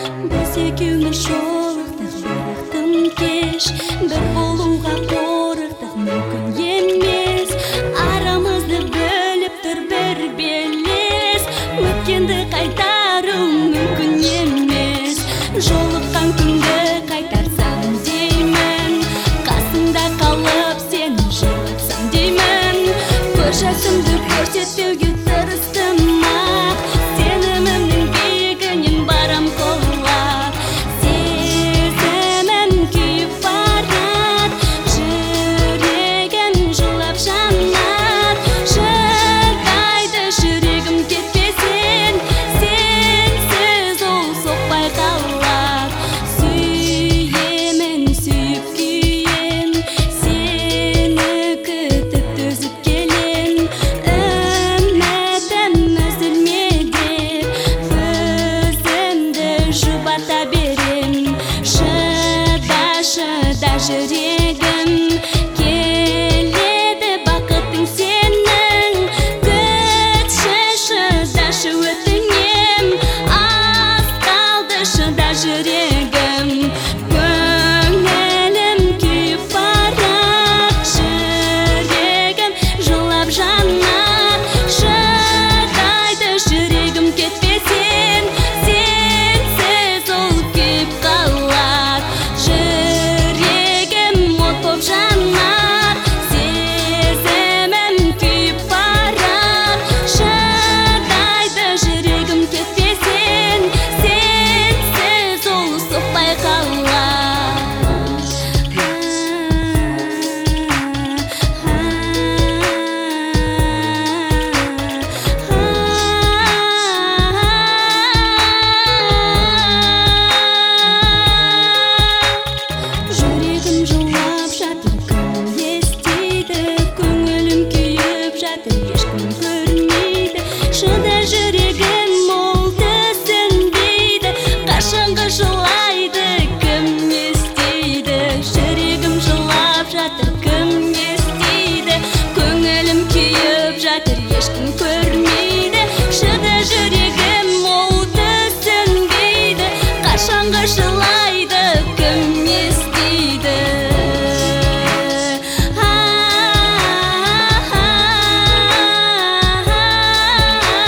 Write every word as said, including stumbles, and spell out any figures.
Біз екеуміз жолықтық, біріктің кеш, бір болуға қорықтық, мүмкін емес. Арамызды бөліп тұр бір белес, өткенді қайтару мүмкін емес. Жолыққан күнді қайтарсам деймін, қасыңда қалып сені жылатсам деймін. Көз жасымды көрсетпеуге тырыстым ақ, сенімімнің биігінен барам құлап. Сезімім күйіп барад, жүрегім жылап жанат. Шыдайды жүрегім кетпесін, сенсіз ол соқпай қалар. Сүйемін, сүйіп күйем, сені күтіп төзіп келем. Үмітім үзілмеді, өзімді жұбата берем. Шыда, шыда жүрегім, келеді бақытың сенің. Күтші, шыдашы өтіп